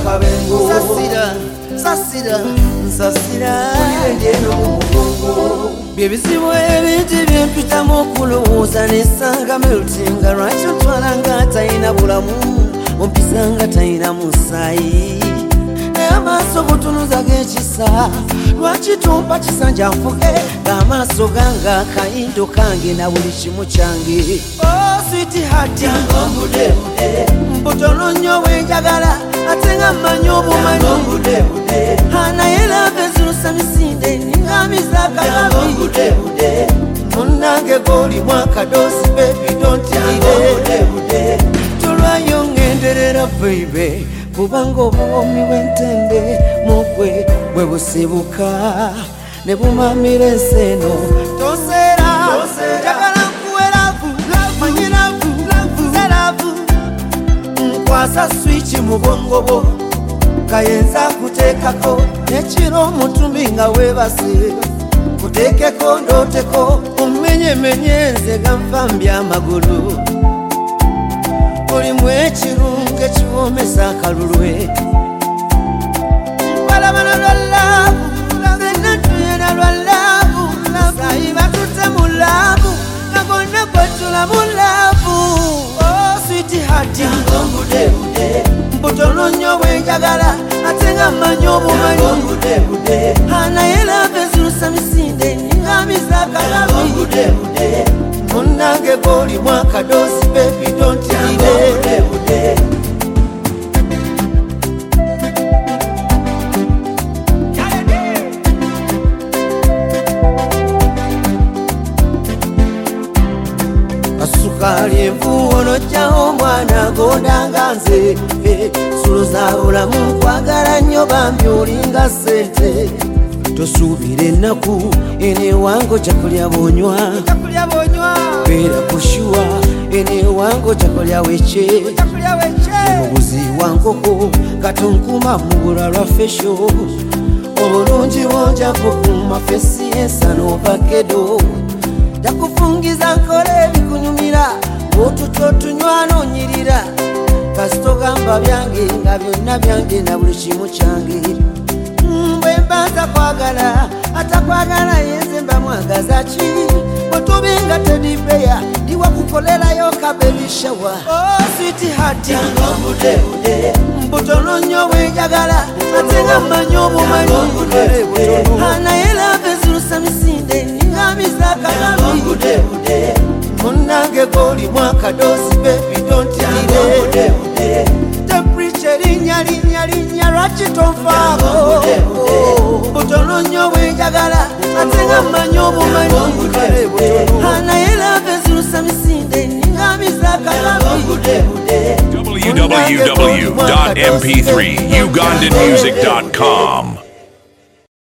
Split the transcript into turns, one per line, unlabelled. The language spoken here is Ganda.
akabengo nsasira njeno mugongo byebizibu ebingi byempitamu okulowooza nesanga merutinga lwaki otwala nga talina bulamu ompisa nga talina musaayi amaaso gutunuza g'ekisa lwaki tumpa kisanja nfuge ng'amaaso gange akayindo kange na buli kimu kyange switi hati mbutono nnyo bwenjagala ate nga mmanyi obumanyi naye lava ezirusa misinde ningamiza akagabi munnange g'olimu akadosi baby don't leave tulwayo ngenderera baby kubanga obuwomi bw'entende mugwe bwe busibuka ne bumamira enseno toseera njagala nkuweravu manyiravu nzeravu nkwasa swiki mu bwongo bwo kayenza kuteekako nekiro omutumbi nga weebase kuteekeko ndooteko omenyemenye nze ganfambya amagulu olimu ekirungo ekiwoomesa akalulwe balabana lwa laavu zenna tuyena lwa laavu sayi batutte mu laavu nga gonna kwetula mu laavu switi hati mbutono nnyo bwenjagala ate nga mmanyi obumanyi naye lava ezirusa misinde ningamiza akalabi munnange g'olimu akadosi baby don't leave asukali envuwo nojjawo omwana gondanga nze suluza bulamu nkwagala nnyo bambi olinga ssente tosuubira ennaku enewango kyakulya bonywa beera kushuwa enewango kyakulya wece omubuzi wa nkoko katonkuma mubula lwa fesho obulungi bwonja kukuma fesi ensanovakedo jakufungiza nkole ebikunyumira otuto tunywa nonyirira kasitogamba byange nga byonna byange na buli kimu kyange bwembanza kwagala atakwagala yenze mba mwagaza ki bwetubinga tedibeya ndiwakukolerayo kabelishawa switi hati mbutono nnyo bwenjagala ate nga mmanyi obumanyi naye lava ezirusa misinde ningamiza akalabi munnange g'olimu akadosi baby don't leave linnya lwaki tonfaako butono nnyo bwenjagala ate nga mmanyi obumanyi naye lava ezirusa misinde ningamiza akalabi
www.mp3ugandanmusic.com